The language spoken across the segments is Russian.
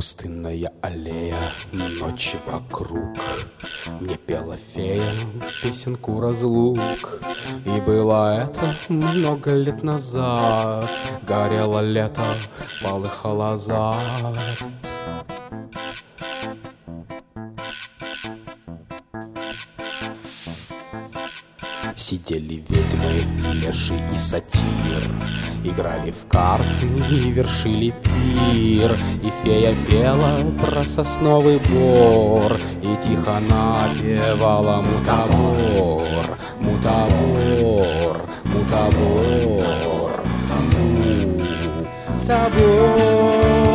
Пустынная аллея, ночь вокруг. Мне пела фея песенку разлук. И было это много лет назад. Горело лето, полыхал азарт. Сидели ведьмы, леши и сатир, играли в карты и вершили пир. И фея пела про сосновый бор, и тихо напевала: мутабор, мутабор, мутабор, мутабор.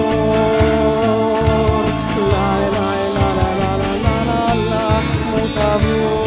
Ла-ла-ла-ла-ла-ла-ла-ла, мутабор.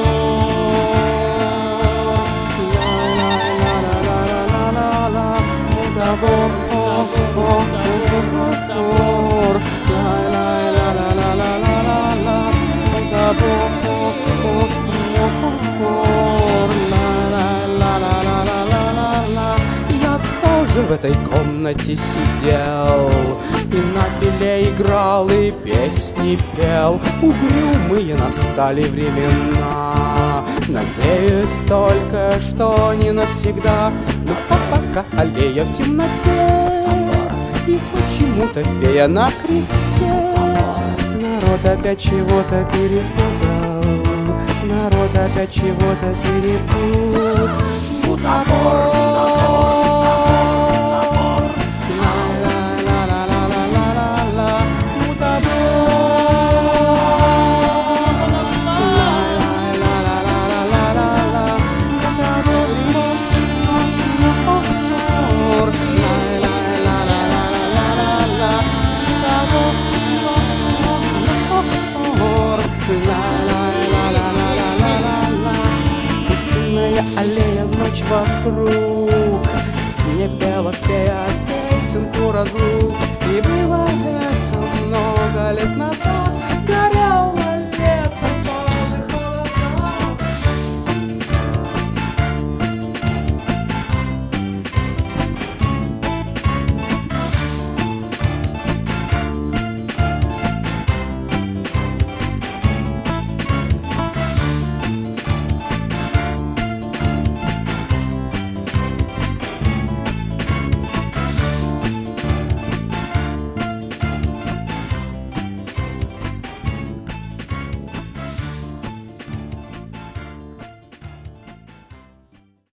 Я тоже в этой комнате сидел, и на пиле играл, и песни пел. Угрюмые настали времена, надеюсь только, что не навсегда. Но пока аллея в темноте, и почему-то фея на кресте. Народ опять чего-то перепутал, народ опять чего-то перепутал. Мутабор, пустынная аллея, ночь вокруг. Мне пела фея песенку разлук. И было это много лет назад.